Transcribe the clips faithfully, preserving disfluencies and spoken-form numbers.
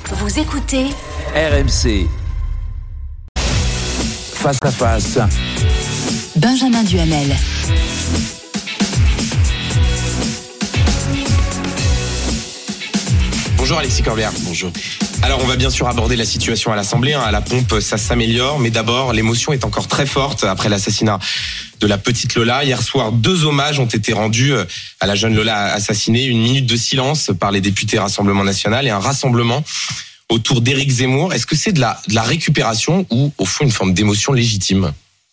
Vous écoutez R M C. Face à face. Benjamin Duhamel. Bonjour Alexis Corbière. Bonjour. Alors on va bien sûr aborder la situation à l'Assemblée. À la pompe, ça s'améliore. Mais d'abord, l'émotion est encore très forte après l'assassinat de la petite Lola. Hier soir, deux hommages ont été rendus à la jeune Lola assassinée. Une minute de silence par les députés Rassemblement National et un rassemblement autour d'Éric Zemmour. Est-ce que c'est de la, de la récupération ou au fond une forme d'émotion légitime ?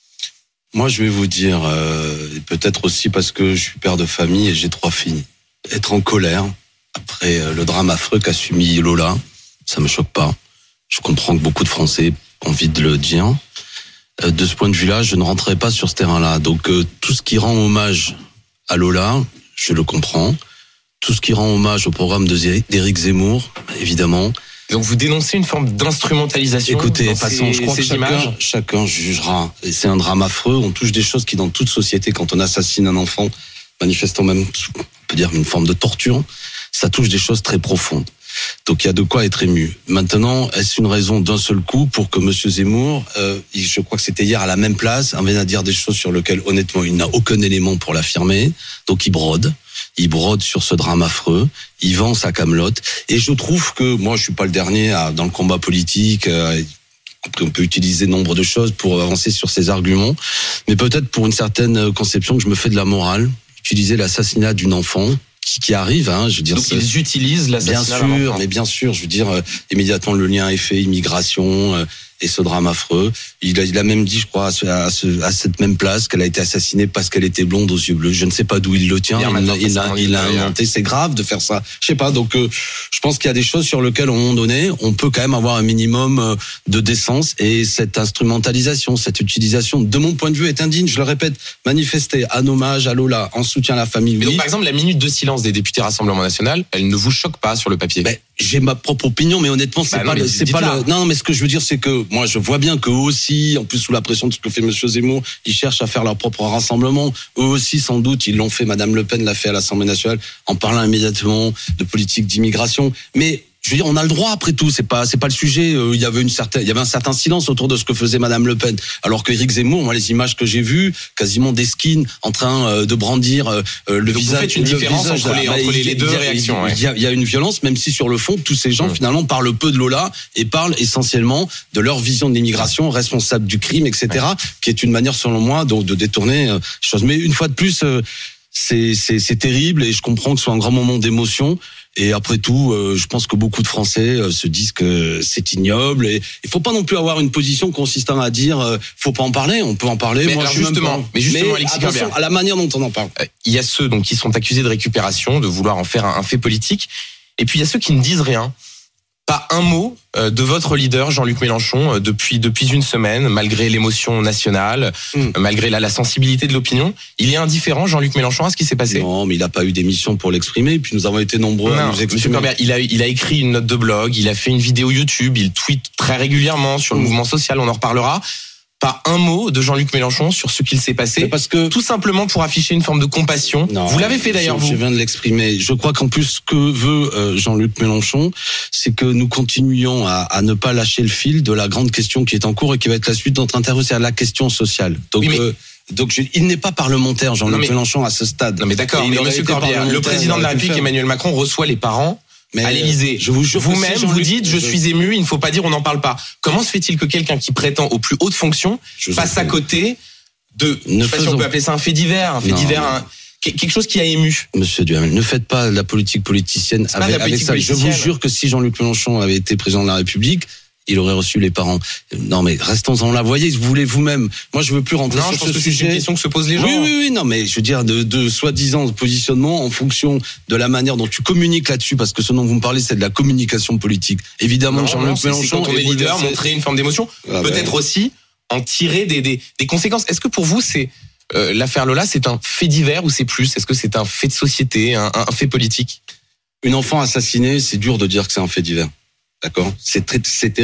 Moi, je vais vous dire, euh, peut-être aussi parce que je suis père de famille et j'ai trois filles. Être en colère après le drame affreux qu'a subi Lola, ça me choque pas. Je comprends que beaucoup de Français ont envie de le dire. Euh, de ce point de vue-là, je ne rentrerai pas sur ce terrain-là. Donc, euh, tout ce qui rend hommage à Lola, je le comprends. Tout ce qui rend hommage au programme de Zé- d'Éric Zemmour, évidemment. Donc vous dénoncez une forme d'instrumentalisation. Écoutez, dans passons, ces, je crois que chacun, chacun jugera. Et c'est un drame affreux. On touche des choses qui, dans toute société, quand on assassine un enfant, manifestant même, on peut dire, une forme de torture, ça touche des choses très profondes. Donc il y a de quoi être ému. Maintenant, est-ce une raison d'un seul coup pour que Monsieur Zemmour, euh, je crois que c'était hier à la même place, vienne à dire des choses sur lesquelles honnêtement il n'a aucun élément pour l'affirmer. Donc il brode, il brode sur ce drame affreux, il vend sa camelote. Et je trouve que moi je suis pas le dernier à, dans le combat politique. Euh, On peut utiliser nombre de choses pour avancer sur ces arguments, mais peut-être pour une certaine conception que je me fais de la morale, utiliser l'assassinat d'une enfant. Qui, qui arrive, hein, je veux dire. Donc ils utilisent l'assassinat d'un enfant. Bien sûr, mais bien sûr, je veux dire, euh, immédiatement le lien est fait, immigration euh, et ce drame affreux. Il a, il a même dit, je crois, à, ce, à, ce, à cette même place qu'elle a été assassinée parce qu'elle était blonde aux yeux bleus. Je ne sais pas d'où il le tient. Il, il, il, a, il a inventé. C'est grave de faire ça. Je sais pas. Donc, euh, je pense qu'il y a des choses sur lesquelles, à un moment donné, on peut quand même avoir un minimum euh, de décence. Et cette instrumentalisation, cette utilisation, de mon point de vue, est indigne. Je le répète, manifester un hommage à Lola en soutien à la famille. Mais oui. donc, par exemple, la minute de silence des députés Rassemblement National, elle ne vous choque pas sur le papier? Ben, j'ai ma propre opinion, mais honnêtement, c'est bah pas, non, le, c'est pas là. le. Non, mais ce que je veux dire, c'est que moi, je vois bien qu'eux aussi, en plus sous la pression de ce que fait Monsieur Zemmour, ils cherchent à faire leur propre rassemblement. Eux aussi, sans doute, ils l'ont fait. Madame Le Pen l'a fait à l'Assemblée nationale en parlant immédiatement de politique d'immigration. Mais je veux dire, on a le droit après tout. C'est pas, c'est pas le sujet. Il y avait une certaine, il y avait un certain silence autour de ce que faisait Madame Le Pen. Alors que Éric Zemmour, moi, les images que j'ai vues, quasiment des skins en train de brandir le Donc visage. Vous faites une différence visage, entre les, entre les, les deux il a, réactions. Il y, a, il y a une violence, même si sur le fond, tous ces gens, mmh. finalement, parlent peu de Lola et parlent essentiellement de leur vision de l'immigration, responsable du crime, et cetera, ouais. qui est une manière, selon moi, donc, de détourner euh, choses. Mais une fois de plus, euh, c'est, c'est, c'est terrible et je comprends que ce soit un grand moment d'émotion. Et après tout, euh, je pense que beaucoup de Français euh, se disent que c'est ignoble. Et il faut pas non plus avoir une position consistant à dire euh, faut pas en parler. On peut en parler. Mais Moi, alors je justement, même mais justement, mais Alexis attention Corbière, à la manière dont on en parle. Euh, il y a ceux donc qui sont accusés de récupération, de vouloir en faire un, un fait politique. Et puis il y a ceux qui ne disent rien. Pas un mot de votre leader Jean-Luc Mélenchon depuis depuis une semaine, malgré l'émotion nationale, mmh. malgré la, la sensibilité de l'opinion. Il est indifférent, Jean-Luc Mélenchon, à ce qui s'est passé. Non, mais il n'a pas eu d'émission pour l'exprimer. Puis nous avons été nombreux non, à nous exprimer. Monsieur Corbière, il a il a écrit une note de blog, il a fait une vidéo YouTube, il tweet très régulièrement sur le mmh. mouvement social. On en reparlera. Pas un mot de Jean-Luc Mélenchon sur ce qu'il s'est passé, parce que tout simplement pour afficher une forme de compassion. Non, vous l'avez fait d'ailleurs, je, vous. Je viens de l'exprimer. Je crois qu'en plus, ce que veut euh, Jean-Luc Mélenchon, c'est que nous continuions à, à ne pas lâcher le fil de la grande question qui est en cours et qui va être la suite de notre interview, c'est la question sociale. Donc, oui, mais... euh, donc je, il n'est pas parlementaire, Jean-Luc mais... Mélenchon, à ce stade. Non mais d'accord, mais Monsieur Corbière, le président de la République, Emmanuel Macron, reçoit les parents. Mais à l'Élysée, je vous jure, vous-même, si vous dites, je suis ému, il ne faut pas dire, on n'en parle pas. Comment se fait-il que quelqu'un qui prétend aux plus hautes fonctions passe à côté de, ne je sais pas faisons... si on peut appeler ça un fait divers, un fait non, divers, non. Un, quelque chose qui a ému. Monsieur Duhamel, ne faites pas la politique politicienne avec, avec ça. Je vous jure que si Jean-Luc Mélenchon avait été président de la République, il aurait reçu les parents. Non, mais restons-en là. Voyez, vous voulez vous-même. Moi, je veux plus rentrer non, sur je pense ce que sujet. C'est une question que se posent les gens. Oui, oui, oui. Non, mais je veux dire, de, de soi-disant positionnement en fonction de la manière dont tu communiques là-dessus, parce que ce dont vous me parlez, c'est de la communication politique. Évidemment, Jean-Luc Mélenchon, quand on est leader, montrer une forme d'émotion, ah peut-être ben... aussi en tirer des, des, des conséquences. Est-ce que pour vous, c'est euh, l'affaire Lola, c'est un fait divers ou c'est plus? Est-ce que c'est un fait de société, un, un fait politique? Une enfant assassinée, c'est dur de dire que c'est un fait divers. D'accord ? C'est très, c'est terrible.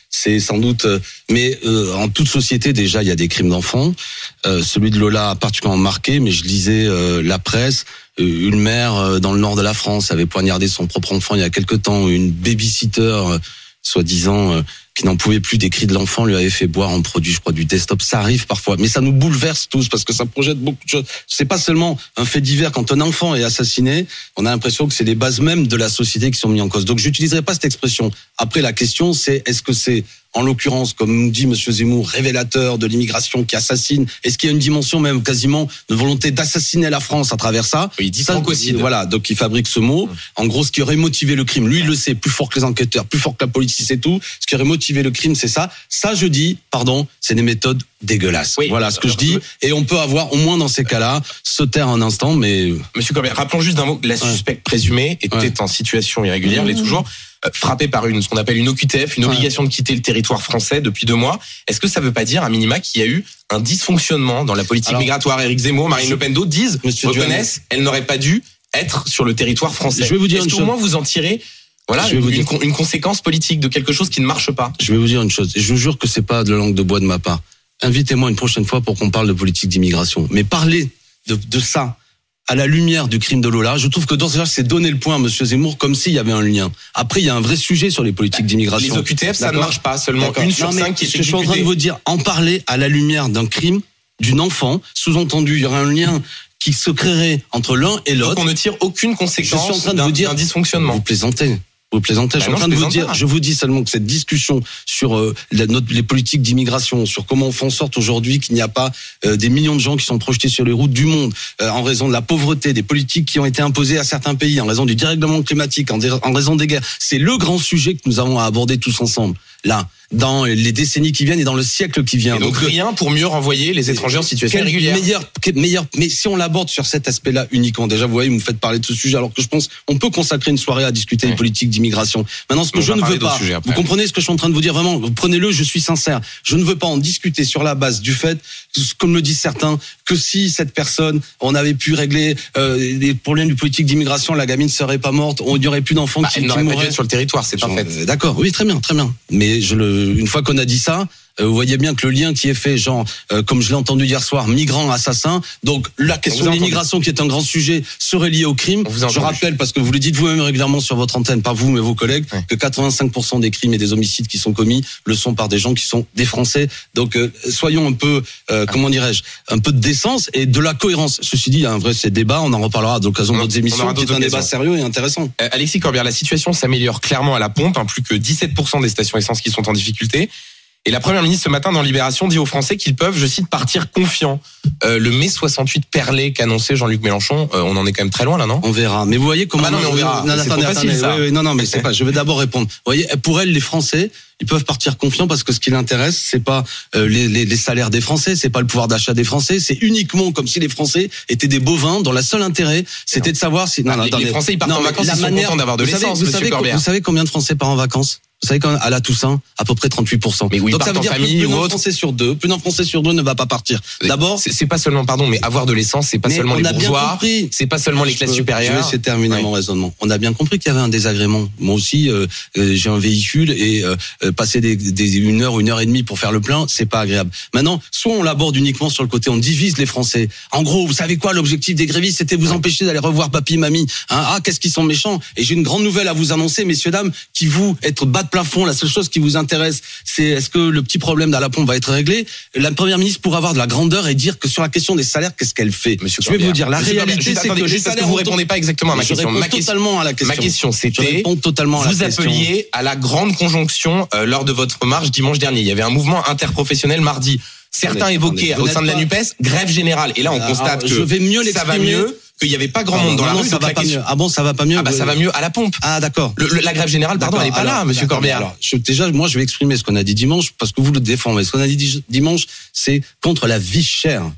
C'est sans doute, euh, mais euh, en toute société déjà il y a des crimes d'enfants. Euh, celui de Lola a particulièrement marqué, mais je lisais euh, la presse. Euh, une mère euh, dans le nord de la France avait poignardé son propre enfant il y a quelque temps. Une babysitter, euh, soi-disant, euh, qui n'en pouvait plus des cris de l'enfant, lui avait fait boire un produit, je crois, du desktop. Ça arrive parfois, mais ça nous bouleverse tous parce que ça projette beaucoup de choses. C'est pas seulement un fait divers. Quand un enfant est assassiné, on a l'impression que c'est les bases mêmes de la société qui sont mises en cause. Donc, j'utiliserai pas cette expression. Après, la question, c'est est-ce que c'est, en l'occurrence, comme nous dit Monsieur Zemmour, révélateur de l'immigration qui assassine? Est-ce qu'il y a une dimension même quasiment de volonté d'assassiner la France à travers ça? Il dit ça, francocide. Voilà, donc il fabrique ce mot. En gros, ce qui aurait motivé le crime, lui il le sait, plus fort que les enquêteurs, plus fort que la police, c'est tout. Ce qui aurait motivé le crime, c'est ça. Ça, je dis, pardon, c'est des méthodes dégueulasses. Oui, voilà ce que je dis. Et on peut avoir, au moins dans ces cas-là, se taire un instant, mais... Monsieur Corbière, rappelons juste d'un mot, la suspecte présumée était ouais. en situation irrégulière, elle est toujours euh, frappée par une, ce qu'on appelle une O Q T F, une ouais. obligation de quitter le territoire français depuis deux mois. Est-ce que ça veut pas dire, à minima, qu'il y a eu un dysfonctionnement dans la politique Alors, migratoire? Éric Zemmour, Marine Le Pen, d'autres disent, Monsieur reconnaissent, Duhamel. Elle n'aurait pas dû être sur le territoire français. Je vais vous dire Est-ce qu'au moins vous en tirez Voilà, je vais une, vous dire... une, une conséquence politique de quelque chose qui ne marche pas. Je vais vous dire une chose, et je vous jure que c'est pas de la langue de bois de ma part. Invitez-moi une prochaine fois pour qu'on parle de politique d'immigration. Mais parler de, de ça à la lumière du crime de Lola, je trouve que dans ce cas, c'est donner le point à Monsieur Zemmour comme s'il y avait un lien. Après, il y a un vrai sujet sur les politiques d'immigration. Les O Q T F, ça ne marche pas. Seulement D'accord. une sur non, cinq qui est exécutée. Je suis en train de vous dire, en parler à la lumière d'un crime d'une enfant, sous-entendu, il y aurait un lien qui se créerait entre l'un et l'autre. Donc on ne tire aucune conséquence je suis en train de d'un, vous dire, d'un dysfonctionnement. Vous plaisantez. Vous plaisantez. Bah je suis en train de vous dire, je vous dis seulement que cette discussion sur euh, la, notre, les politiques d'immigration, sur comment on fait en sorte aujourd'hui qu'il n'y a pas euh, des millions de gens qui sont projetés sur les routes du monde euh, en raison de la pauvreté, des politiques qui ont été imposées à certains pays, en raison du dérèglement climatique, en, en raison des guerres, c'est le grand sujet que nous avons à aborder tous ensemble. Là, dans les décennies qui viennent et dans le siècle qui vient. Et donc, donc rien pour mieux renvoyer les étrangers en situation irrégulière. Meilleur, meilleur, mais si on l'aborde sur cet aspect-là uniquement, déjà vous voyez, vous me faites parler de ce sujet, alors que je pense on peut consacrer une soirée à discuter ouais. des politiques d'immigration. Maintenant, ce que on je ne veux pas, vous comprenez ce que je suis en train de vous dire vraiment, prenez-le, je suis sincère. Je ne veux pas en discuter sur la base du fait, comme le disent certains, que si cette personne, on avait pu régler euh, les problèmes de politique d'immigration, la gamine serait pas morte, on n'y aurait plus d'enfants bah, qui, elle qui n'aurait mourraient. pas dû être sur le territoire, c'est un fait. Euh, d'accord, oui, très bien, très bien. Mais je le, une fois qu'on a dit ça, euh, vous voyez bien que le lien qui est fait, genre, euh, comme je l'ai entendu hier soir, migrants, assassins. Donc la question de l'immigration, qui est un grand sujet, serait liée au crime. Je rappelle, parce que vous le dites vous-même régulièrement sur votre antenne, pas vous mais vos collègues, ouais. que quatre-vingt-cinq pour cent des crimes et des homicides qui sont commis le sont par des gens qui sont des Français. Donc euh, soyons un peu, euh, comment dirais-je, un peu de décence et de la cohérence. Ceci dit, il y a un vrai c'est débat. On en reparlera à l'occasion de d'autres émissions. C'est un débat sérieux et intéressant. Euh, Alexis Corbière, la situation s'améliore clairement à la pompe. Hein, plus que dix-sept pour cent des stations essence qui sont en difficulté. Et la première ministre ce matin dans Libération dit aux Français qu'ils peuvent, je cite, partir confiants. Euh, le mai soixante-huit perlé qu'annonçait Jean-Luc Mélenchon, euh, on en est quand même très loin là, non? On verra. Mais vous voyez comment... Ah non, mais on verra. Non, c'est attendez, trop facile, attendez, ça. Oui, oui, non, non, mais c'est pas. Je vais d'abord répondre. Vous voyez, pour elle, les Français, ils peuvent partir confiants parce que ce qui l'intéresse, c'est pas euh, les, les, les salaires des Français, c'est pas le pouvoir d'achat des Français, c'est uniquement comme si les Français étaient des bovins dont la seule intérêt, c'était de savoir si... Non, non, les, attendez. Les Français, ils partent non, en vacances, ils sont manière... contents d'avoir de vous l'essence, savez, vous savez, Corbière. Vous savez combien de Français partent en vacances? Vous savez, à la Toussaint, à peu près trente-huit pour cent. Mais oui, donc ça veut dire que plus d'un Français sur deux, plus d'un Français sur deux ne va pas partir. D'abord, c'est, c'est pas seulement, pardon, mais avoir de l'essence, c'est pas seulement les bourgeois, c'est pas seulement les classes supérieures. Je vais essayer de terminer ouais. mon raisonnement. On a bien compris qu'il y avait un désagrément. Moi aussi, euh, euh, j'ai un véhicule et euh, passer des, des une heure, une heure et demie pour faire le plein, c'est pas agréable. Maintenant, soit on l'aborde uniquement sur le côté, on divise les Français. En gros, vous savez quoi, l'objectif des grévistes, c'était vous empêcher d'aller revoir papy, mamie. Hein, ah, qu'est-ce qu'ils sont méchants. Et j'ai une grande nouvelle à vous annoncer, messieurs, dames, qui vous être bas de plafond, la seule chose qui vous intéresse, c'est est-ce que le petit problème à la pompe va être réglé? La première ministre pourra avoir de la grandeur et dire que sur la question des salaires, qu'est-ce qu'elle fait? Monsieur je vais vous dire, la Monsieur réalité, juste, c'est attendez, que juste parce que vous répondez pas exactement à ma je question. Ma question, totalement à la question. Ma question, c'était, je réponds totalement à la vous question. appeliez à la grande conjonction euh, lors de votre marche dimanche dernier. Il y avait un mouvement interprofessionnel mardi. Certains attendez, évoquaient attendez, au sein de la pas... NUPES grève générale. Et là, on constate Alors, que je vais mieux ça va mieux. Qu'il n'y avait pas grand pardon, monde dans non, la non, rue. Ça va pas question... mieux. Ah bon, ça va pas mieux. Ah bah ça va mieux à la pompe. Ah d'accord. Le, le, la grève générale, pardon, elle n'est pas alors, là, Monsieur Corbière. Alors, je, déjà, moi, je vais exprimer ce qu'on a dit dimanche parce que vous le défendez. Ce qu'on a dit dimanche, c'est contre la vie chère.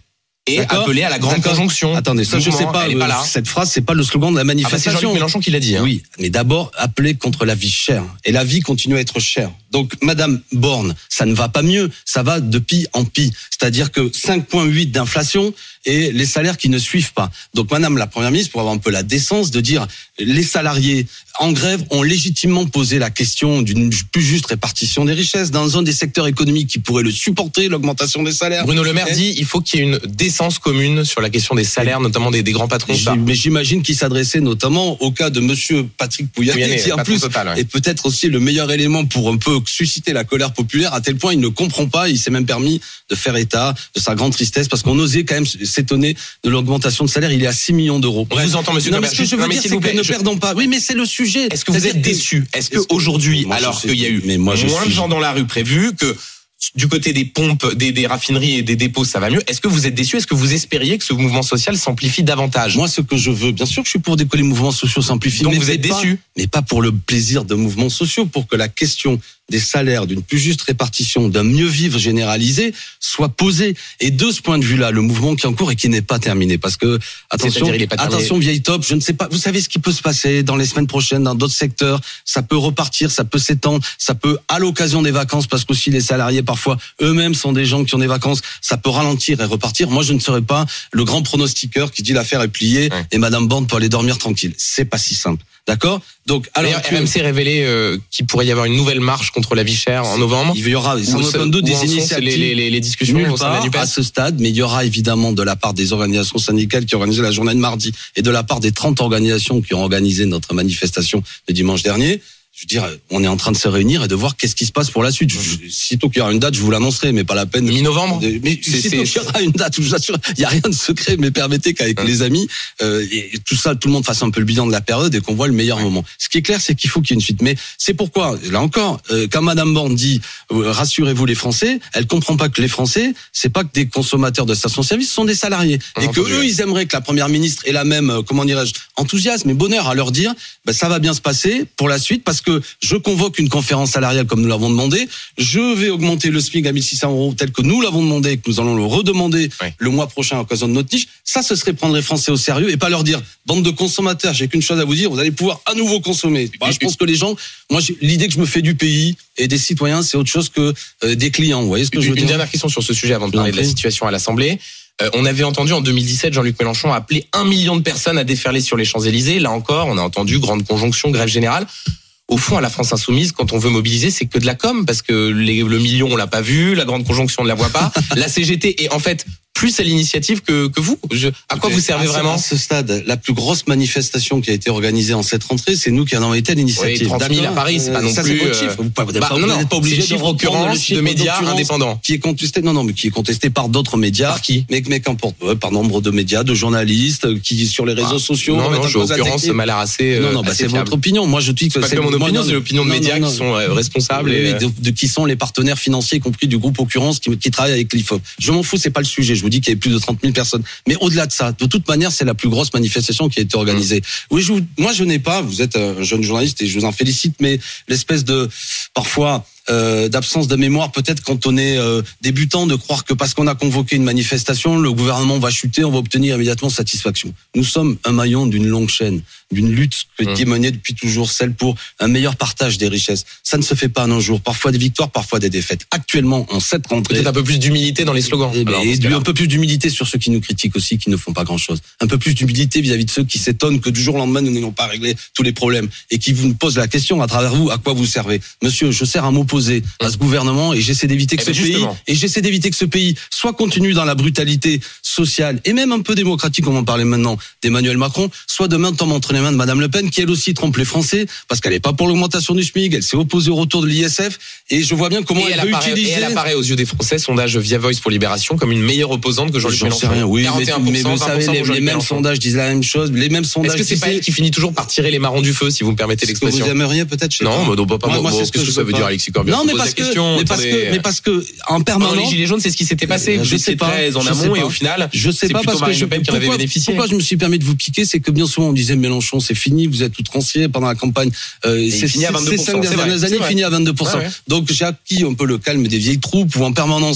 et D'accord. appeler à la grande D'accord. conjonction. Attendez, ça je sais Mouvement, pas. elle est pas là. Cette phrase, c'est pas le slogan de la Ah bah c'est manifestation. Jean-Luc Mélenchon qui l'a dit. Hein. Oui, mais d'abord, appeler contre la vie chère. Et la vie continue à être chère. Donc, Madame Borne, ça ne va pas mieux. Ça va de pis en pis. C'est-à-dire que cinq virgule huit d'inflation et les salaires qui ne suivent pas. Donc, Madame la Première ministre, pour avoir un peu la décence de dire les salariés en grève ont légitimement posé la question d'une plus juste répartition des richesses dans un des secteurs économiques qui pourrait le supporter, l'augmentation des salaires. Bruno Le Maire Et... dit il faut qu'il y ait une décence commune sur la question des salaires, notamment des, des grands patrons. J- mais j'imagine qu'il s'adressait notamment au cas de Monsieur Patrick Pouyanné, Pouyanné, qui en patron plus total, ouais. est peut-être aussi le meilleur élément pour un peu susciter la colère populaire, à tel point il ne comprend pas, il s'est même permis de faire état de sa grande tristesse, parce qu'on osait quand même s'étonner de l'augmentation de salaire. Il est à six millions d'euros. On vous entend, monsieur Non, mais Cobert. ce que je veux Non, mais dire, s'il c'est vous que plaît, ne je- perdons pas. Oui, mais c'est le sujet. Est-ce que vous C'est-à-dire êtes déçu? Est-ce Est-ce que- qu'aujourd'hui, Moi, je alors sais- qu'il y a eu mais moi, je moins suis- de gens dans la rue prévu, que du côté des pompes, des, des raffineries et des dépôts, ça va mieux, est-ce que vous êtes déçu? Est-ce que vous espériez que ce mouvement social s'amplifie davantage? Moi, ce que je veux, bien sûr que je suis pour que les mouvements sociaux s'amplifient. Donc mais vous êtes pas- déçu? Mais pas pour le plaisir de mouvements sociaux, pour que la question des salaires, d'une plus juste répartition, d'un mieux vivre généralisé soit posée. Et de ce point de vue-là, le mouvement qui est en cours et qui n'est pas terminé, parce que attention, C'est-à-dire, il est pas terminé. attention vieille top, je ne sais pas. Vous savez ce qui peut se passer dans les semaines prochaines, dans d'autres secteurs. Ça peut repartir, ça peut s'étendre, ça peut à l'occasion des vacances, parce qu'aussi les salariés parfois eux-mêmes sont des gens qui ont des vacances. Ça peut ralentir et repartir. Moi, je ne serai pas le grand pronostiqueur qui dit l'affaire est pliée Ouais. et Madame Borne peut aller dormir tranquille. C'est pas si simple, d'accord? Donc, alors D'ailleurs, R M C révélé euh, qu'il pourrait y avoir une nouvelle marche contre la vie chère en novembre. il y aura sans Où aucun se- doute où des en sont initiatives. les, les, les, les discussions Nulle au sein de la part NUPES. à ce stade, mais il y aura évidemment de la part des organisations syndicales qui ont organisé la journée de mardi et de la part des trente organisations qui ont organisé notre manifestation le dimanche dernier. Je veux dire, on est en train de se réunir et de voir qu'est-ce qui se passe pour la suite. Je, je, sitôt qu'il y aura une date, je vous l'annoncerai, mais pas la peine. Mi-novembre. de- Mais C'est- sitôt c'est- qu'il y aura une date, je vous assure, il y a rien de secret, mais permettez qu'avec Ouais. les amis, euh, et tout ça, tout le monde fasse un peu le bilan de la période et qu'on voit le meilleur moment. Ce qui est clair, c'est qu'il faut qu'il y ait une suite. Mais c'est pourquoi, là encore, euh, quand Madame Borne dit euh, rassurez-vous les Français, elle comprend pas que les Français, c'est pas que des consommateurs de stations-service, ce sont des salariés, On et a que entendu, eux, ouais. ils aimeraient que la Première ministre ait la même, euh, comment dirais-je, enthousiasme et bonheur à leur dire, ben, ça va bien se passer pour la suite, parce que je convoque une conférence salariale comme nous l'avons demandé, je vais augmenter le SMIC à mille six cents euros tel que nous l'avons demandé et que nous allons le redemander Ouais. le mois prochain à l'occasion de notre niche. Ça, ce serait prendre les Français au sérieux et pas leur dire, bande de consommateurs, j'ai qu'une chose à vous dire, vous allez pouvoir à nouveau consommer. Bah, je pense que les gens, moi, j'ai- l'idée que je me fais du pays et des citoyens, c'est autre chose que euh, des clients. Vous voyez ce que je veux Une dire? dernière question sur ce sujet avant de Je vous en parler de la prie. situation à l'Assemblée. Euh, on avait entendu en deux mille dix-sept Jean-Luc Mélenchon appeler un million de personnes à déferler sur les Champs-Élysées. Là encore, on a entendu grande conjonction, grève générale. Au fond, à la France insoumise, quand on veut mobiliser, c'est que de la com, parce que les, le million, on l'a pas vu, la grande conjonction, on ne la voit pas. La C G T est en fait plus à l'initiative que, que vous. Je, à quoi vous servez À ce- vraiment? À ce stade, la plus grosse manifestation qui a été organisée en cette rentrée, c'est nous qui en avons été à l'initiative. Oui, trente mille à D'accord. Paris, c'est pas Euh, non ça, plus, c'est votre euh, chiffre. Vous n'êtes pas, vous Bah, n'êtes non, non, pas obligé c'est le de chiffre reprendre d'occurrence le chiffre de médias d'occurrence indépendants. qui est contesté. Non, non, mais qui est contesté par d'autres médias. Par qui? Mais, mais qu'importe, ouais, par nombre de médias, de journalistes euh, qui sur les réseaux Ah, sociaux. Non, remettent non, en j'ai cause la l'occurrence technique. m'a l'air assez. euh, Non, non, bah, assez c'est fiable. votre opinion. Moi, je dis que C'est pas que mon moi, opinion, non, c'est l'opinion de non, médias non, qui non. sont euh, responsables. Oui, et, mais de, de qui sont les partenaires financiers, y compris du groupe Occurrence qui, qui travaille avec l'I F O P. Je m'en fous, c'est pas le sujet. Je vous dis qu'il y avait plus de trente mille personnes. Mais au-delà de ça, de toute manière, c'est la plus grosse manifestation qui a été organisée. Oui, je vous, moi, je n'ai pas, vous êtes un jeune journaliste et je vous en félicite, mais l'espèce de, parfois, euh, d'absence de mémoire, peut-être quand on est euh, débutant, de croire que parce qu'on a convoqué une manifestation, le gouvernement va chuter, on va obtenir immédiatement satisfaction. Nous sommes un maillon d'une longue chaîne, d'une lutte qui Mmh. est menée depuis toujours, celle pour un meilleur partage des richesses. Ça ne se fait pas en un jour. Parfois des victoires, parfois des défaites. Actuellement, en cette rentrée, peut-être un peu plus d'humilité dans les slogans. et, Alors, et dans ce du- cas-là. un peu plus d'humilité sur ceux qui nous critiquent aussi, qui ne font pas grand-chose. Un peu plus d'humilité vis-à-vis de ceux qui s'étonnent que du jour au lendemain, nous n'ayons pas réglé tous les problèmes et qui vous posent la question à travers vous, à quoi vous servez. Monsieur, je sers à m'opposer à ce gouvernement et j'essaie d'éviter que Eh ce ben, pays, justement. et j'essaie d'éviter que ce pays soit continu dans la brutalité sociale et même un peu démocratique, comme on parlait maintenant d'Emmanuel Macron, soit demain tombe entre les mains de Madame Le Pen, qui elle aussi trompe les Français parce qu'elle n'est pas pour l'augmentation du SMIC, elle s'est opposée au retour de l'I S F et je vois bien comment Et elle, elle, peut apparaît, et utiliser. elle apparaît aux yeux des Français, sondage via Voice pour Libération, comme une meilleure opposante que Jean-Luc J'en Mélenchon. sais rien, oui, mais, quarante et un pour cent, mais vous savez, vingt pour cent les, pour les Jean-Luc mêmes Mélenchon. sondages disent la même chose, les mêmes sondages Est-ce que c'est disent pas elle qui finit toujours par tirer les marrons du feu, si vous me permettez ce que vous l'expression? aimeriez peut-être chez Non, toi. mais non, pas Moi, moi, moi, bon, c'est ce qu'est-ce que que je ça veux veut pas. dire, Alexis Corbière? Non, Je mais pose parce la que, question, mais parce attendez. que, mais parce que, en Pendant permanence. les Gilets jaunes, c'est ce qui s'était passé. Euh, Vous je étiez sais pas, treize en je sais amont et pas. au final, Je sais c'est pas plutôt parce que Marine je, Le Pen qui en avait pourquoi, bénéficié. pourquoi je me suis permis de vous piquer, c'est que bien souvent on disait Mélenchon, c'est fini, vous êtes outrancier pendant la campagne. Euh, il c'est- finit à c'est- vingt-deux pour cent, Ces cinq c'est vrai, dernières c'est années, il vrai. finit à vingt-deux pour cent. Ouais, ouais. Donc j'ai acquis un peu le calme des vieilles troupes où en permanence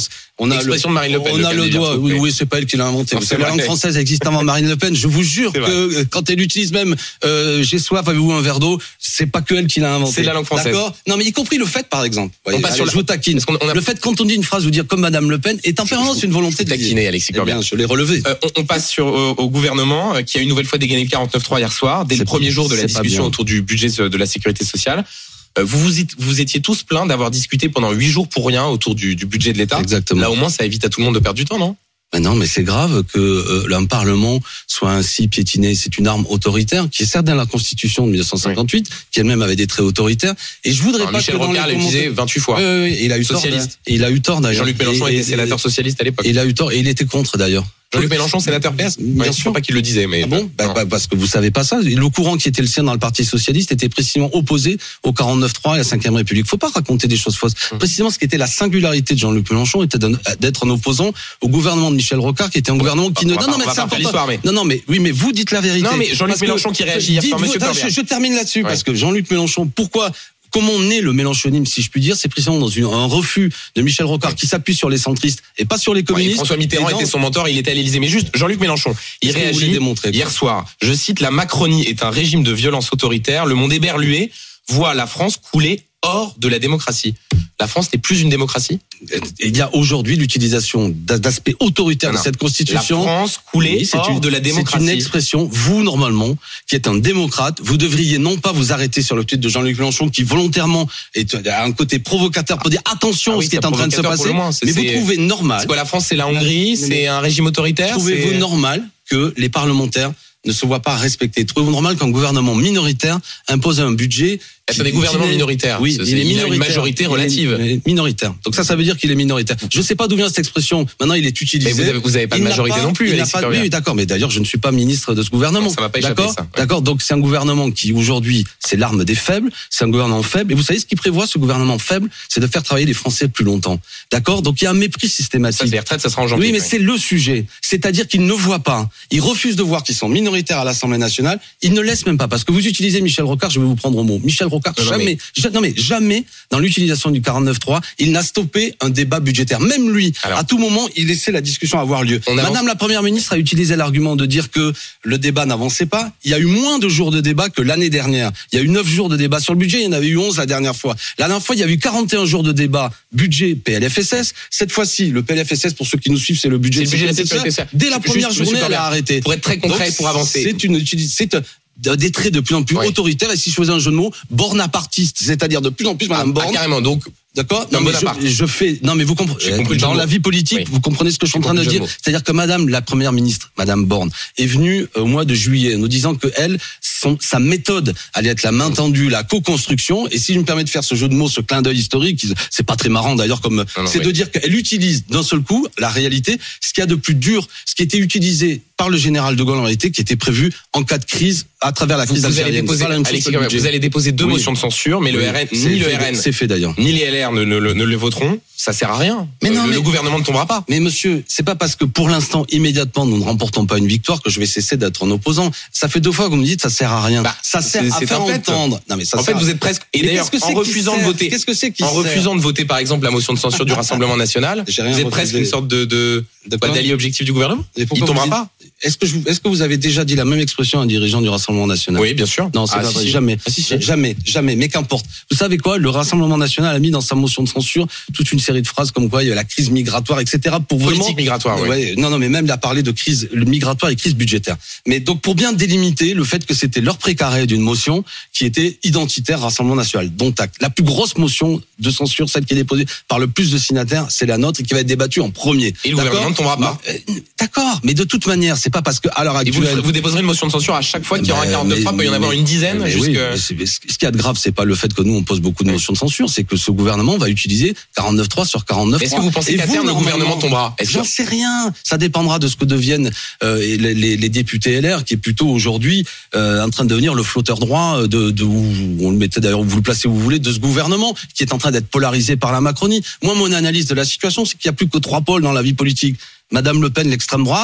on a Expression le, de Marine Le Pen. on le a le doigt. Oui, oui, c'est pas elle qui l'a inventé. Non, Parce c'est que la vrai. langue française existe avant Marine Le Pen. Je vous jure C'est que vrai. euh, quand elle utilise même euh, j'ai soif, avez-vous un verre d'eau, c'est pas que elle qui l'a inventé. C'est la langue française. D'accord. Non, mais y compris le fait, par exemple. Voyez, On passe allez, sur la- je vous taquine. Parce qu'on- on a- Le fait quand on dit une phrase, vous dire comme Madame Le Pen est en permanence une volonté de taquiner, Alexis Eh Corbière. bien, je l'ai relevé. Euh, on, on passe sur au, au gouvernement euh, qui a une nouvelle fois dégainé le quarante-neuf trois hier soir, dès le C'est- premier jour de la c'est pas discussion bien. autour du budget de la sécurité sociale. Euh, vous, vous êtes- vous étiez tous plaints d'avoir discuté pendant huit jours pour rien autour du, du budget de l'État. Exactement. Là, au moins, ça évite à tout le monde de perdre du temps, non? Mais non, mais c'est grave que euh, un Parlement soit ainsi piétiné. C'est une arme autoritaire qui est certes dans la Constitution de mille neuf cent cinquante-huit, qui elle-même avait des traits autoritaires. Et je voudrais Alors, pas Michel que dans Rocard les l'a utilisé commentaires- vingt-huit fois. Oui, oui, oui, il a eu tort. Socialiste. Et il a eu tort d'ailleurs. Jean-Luc Mélenchon Et- était et- sénateur socialiste à l'époque. Et il a eu tort et il était contre d'ailleurs. Jean-Luc Mélenchon, sénateur P S. Bien Ouais, je sûr. sais pas qui le disait, mais Ah bon bah, non. bah, parce que vous savez pas ça. Le courant qui était le sien dans le Parti socialiste était précisément opposé au quarante-neuf trois et à la cinquième République. Faut pas raconter des choses fausses. Hum. Précisément, ce qui était la singularité de Jean-Luc Mélenchon était d'un- d'être un opposant au gouvernement de Michel Rocard, qui était un gouvernement qui on ne. va Non, pas- non, mais on va c'est pas faire important. l'histoire, mais- Non, non, mais oui, mais vous dites la vérité. Non, mais Jean-Luc Parce que- Mélenchon qui réagit hier soir, dites-vous- monsieur attends, Corbière. je, je termine là-dessus Ouais. parce que Jean-Luc Mélenchon, pourquoi? Comment naît le mélenchonisme, si je puis dire, c'est précisément dans une, un refus de Michel Rocard qui s'appuie sur les centristes et pas sur les Ouais, communistes. François Mitterrand Et dans- était son mentor, il était à l'Élysée. Mais juste, Jean-Luc Mélenchon, il Qu'est-ce que vous voulez réagit démontrer, quoi hier soir. Je cite, la Macronie est un régime de violence autoritaire. Le monde éberlué voit la France couler hors de la démocratie. La France n'est plus une démocratie. Il y a aujourd'hui l'utilisation d'a- d'aspects autoritaires Non, de non. cette La constitution. France coulée Oui, c'est hors une- de la C'est démocratie. une expression. Vous, normalement, qui êtes un démocrate, vous devriez non pas vous arrêter sur le tweet de Jean-Luc Mélenchon, qui volontairement est a un côté provocateur pour dire attention Ah oui, à ce qui est c'est en train de se provocateur pour passer. le moins, c'est- Mais vous c'est- trouvez normal, C'est quoi la France? C'est la Hongrie? Mais- mais- C'est un régime autoritaire? trouvez-vous c'est- normal que les parlementaires ne se voient pas respectés? Trouvez-vous normal qu'un gouvernement minoritaire impose un budget? C'est des gouvernements minoritaires. Oui, C'est- il est il a une minoritaire. majorité Il est- relative. il est minoritaire. Donc ça, ça veut dire qu'il est minoritaire. Je ne sais pas d'où vient cette expression. Maintenant, il est utilisé. Mais vous avez- vous avez pas de Il n'a majorité non plus, il n'a Alexis pas de- Corbière. Oui, d'accord. Mais d'ailleurs, je ne suis pas ministre de ce gouvernement. Ça m'a pas échappé, D'accord. ça. Ouais. D'accord. Donc c'est un gouvernement qui aujourd'hui, c'est l'arme des faibles. C'est un gouvernement faible. Et vous savez ce qu'il prévoit, ce gouvernement faible, c'est de faire travailler les Français plus longtemps. D'accord. Donc il y a un mépris Ça, systématique. les retraites, ça sera en janvier. Oui, mais ouais. c'est le sujet. C'est-à-dire qu'ils ne voient pas. Ils refusent de voir qu'ils sont minoritaires à l'Assemblée nationale. Ils ne laissent même pas. Parce que vous utilisez Michel Rocard, je vais vous prendre au mot. Michel Rocard, Non, non, jamais, mais- ja- non mais jamais, dans l'utilisation du quarante-neuf trois, il n'a stoppé un débat budgétaire. Même lui, Alors- à tout moment, il laissait la discussion avoir lieu. On avance- Madame la Première ministre a utilisé l'argument de dire que le débat n'avançait pas. Il y a eu moins de jours de débat que l'année dernière. Il y a eu neuf jours de débat sur le budget. Il y en avait eu onze la dernière fois. La dernière fois, il y a eu quarante et un jours de débat budget P L F S S. Cette fois-ci, le P L F S S, pour ceux qui nous suivent, c'est le budget C'est le budget de la sécurité sécurité sociale. sociale. Dès la Juste, première monsieur journée, elle Corbière, a arrêté. pour être très concret, Donc, pour avancer. C'est une utilis- c'est un- des traits de plus en plus Ouais. autoritaires. Et si je faisais un jeu de mots, bornapartiste, c'est-à-dire de plus en plus Madame Ah, Borne. carrément. Donc, D'accord. Non, Non, mais Bonaparte. je, je fais. Non, mais vous comprenez. J'ai compris le jeu Dans de la mots. vie politique, Oui. vous comprenez ce que je suis en J'ai train de compris le dire. jeu de mots. C'est-à-dire que Madame la Première ministre, Madame Borne, est venue euh, au mois de juillet, nous disant que elle, son, sa méthode allait être la main tendue, la co-construction. Et si je me permets de faire ce jeu de mots, ce clin d'œil historique, c'est pas très marrant d'ailleurs, comme non, c'est oui. de dire qu'elle utilise d'un seul coup la réalité, ce qu'il y a de plus dur, ce qui était utilisé par le général de Gaulle en réalité, qui était prévu en cas de crise à travers la vous, crise vous allez algérienne. déposer, C'est pas la même chose Alexis que le Corbière, budget. vous allez déposer deux Oui. motions de censure, mais le Oui, R N, c'est ni le fait- R N, C'est fait d'ailleurs. ni les L R ne, ne- ne- ne le voteront. Ça sert à rien. Mais non, Euh, le, mais- le gouvernement ne tombera pas. Mais monsieur, c'est pas parce que pour l'instant, immédiatement, nous ne remportons pas une victoire que je vais cesser d'être un opposant. Ça fait deux fois que vous me dites ça sert à rien. Bah, ça sert c'est- à c'est faire un fait. entendre. Non mais ça En sert fait, à- vous êtes presque. Et Mais d'ailleurs, qu'est-ce que en c'est qui refusant de sert voter, Qu'est-ce que c'est qui en sert refusant de voter, par exemple, la motion de censure du Rassemblement national, J'ai rien vous êtes refusé. presque une sorte de, de, De bah, quoi d'allié objectif du gouvernement. Et Il pourquoi tombera vous pas. dites- Est-ce que je, vous- est-ce que vous avez déjà dit la même expression à un dirigeant du Rassemblement national? Oui, bien sûr. Non, c'est Ah, pas si, vrai. si. Jamais. Ah, si, si. Jamais, jamais. Mais qu'importe. Vous savez quoi? Le Rassemblement national a mis dans sa motion de censure toute une série de phrases comme quoi il y a la crise migratoire, et cetera. Pour vraiment. Politique migratoire, oui. Ouais, non, non, mais même il a parlé de crise migratoire et crise budgétaire. Mais donc pour bien délimiter le fait que c'était leur précaré d'une motion qui était identitaire Rassemblement national. Dont acte. La plus grosse motion de censure, celle qui est déposée par le plus de signataires, c'est la nôtre et qui va être débattue en premier. Et le D'accord gouvernement ne tombera pas. Euh, D'accord, mais de toute manière, c'est pas parce que à l'heure Et vous, actuelle. vous déposerez une motion de censure à chaque fois qu'il y aura un Mais- quarante-neuf trois, il peut y en mais- avoir une dizaine. mais jusque- oui, mais c'est- mais ce ce qui est de grave, c'est pas le fait que nous on pose beaucoup de Oui. motions de censure, c'est que ce gouvernement va utiliser quarante-neuf trois sur quarante-neuf trois. Est-ce que vous pensez Et qu'à vous, terme, le normalement, gouvernement tombera? Est-ce J'en que- sais rien. Ça dépendra de ce que deviennent euh, les, les, les députés L R, qui est plutôt aujourd'hui euh, en train de devenir le flotteur droit de, de où on le mettait d'ailleurs, vous le placez où vous voulez, de ce gouvernement qui est en train d'être polarisé par la Macronie. Moi, mon analyse de la situation, c'est qu'il n'y a plus que trois pôles dans la vie politique. Madame Le Pen, l'extrême droite,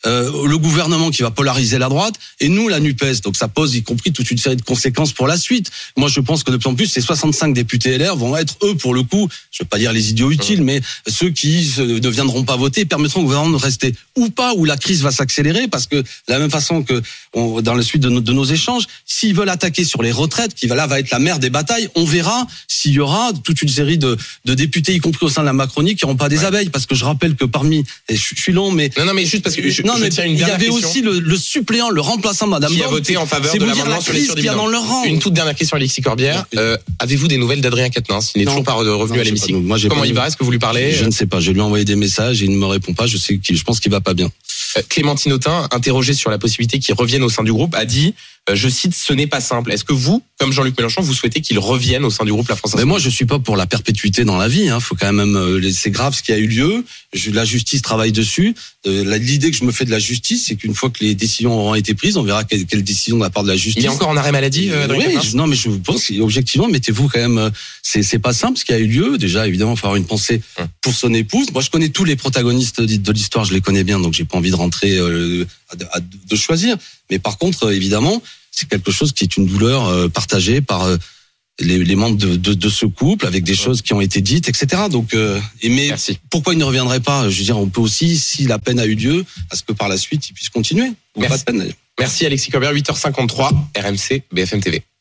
euh, le gouvernement qui va polariser la droite, et nous, la NUPES. Donc ça pose y compris toute une série de conséquences pour la suite. Moi, je pense que de plus en plus, ces soixante-cinq députés L R vont être, eux, pour le coup, je veux pas dire les idiots utiles, mais ceux qui ne viendront pas voter permettront au gouvernement de rester ou pas, où la crise va s'accélérer, parce que de la même façon que on, dans la suite de nos, de nos échanges, s'ils veulent attaquer sur les retraites, qui va là va être la mère des batailles, on verra s'il y aura toute une série de, de députés, y compris au sein de la Macronie, qui n'auront pas des ouais. abeilles, parce que je rappelle que parmi, et je, je suis long, mais non, non, mais juste parce que je, non, je mais tiens une il y dernière avait question. aussi le, le suppléant, le remplaçant de Madame qui Borne, a voté en faveur c'est de vous dire l'amendement la sur les crise qu'il y a dans leur rang. Une toute dernière question, Alexis Corbière. Euh, avez-vous des nouvelles d'Adrien Quatennens? Il n'est toujours pas revenu non, à l'hémicycle. Moi, Comment pas il va? Est-ce que vous lui parlez? Je ne sais pas. Je lui ai envoyé des messages et il ne me répond pas. Je sais qu'il, je pense qu'il va pas bien. Clémentine Autain, interrogée sur la possibilité qu'il revienne au sein du groupe, a dit, euh, je cite, ce n'est pas simple. Est-ce que vous, comme Jean-Luc Mélenchon, vous souhaitez qu'il revienne au sein du groupe La France Insoumise? Mais moi, je suis pas pour la perpétuité dans la vie. Hein. Faut quand même, euh, c'est grave ce qui a eu lieu. Je, la justice travaille dessus. Euh, la, l'idée que je me fais de la justice, c'est qu'une fois que les décisions auront été prises, on verra quelle, quelle décision de la part de la justice. Il est encore en arrêt maladie, euh, oui, je, non, mais je pense objectivement, mettez-vous quand même. C'est, c'est pas simple ce qui a eu lieu. Déjà, évidemment, il faut avoir une pensée pour son épouse. Moi, je connais tous les protagonistes de l'histoire, je les connais bien, donc j'ai pas envie de rentrer, euh, à, à, de choisir. Mais par contre, évidemment, c'est quelque chose qui est une douleur euh, partagée par euh, les, les membres de, de, de ce couple, avec des choses qui ont été dites, et cetera. Donc, euh, et mais Merci. Pourquoi il ne reviendrait pas? Je veux dire, on peut aussi, si la peine a eu lieu, à ce que par la suite, il puisse continuer. Ou Merci. pas de peine d'ailleurs. Merci Alexis Corbière, huit heures cinquante-trois, R M C, B F M T V.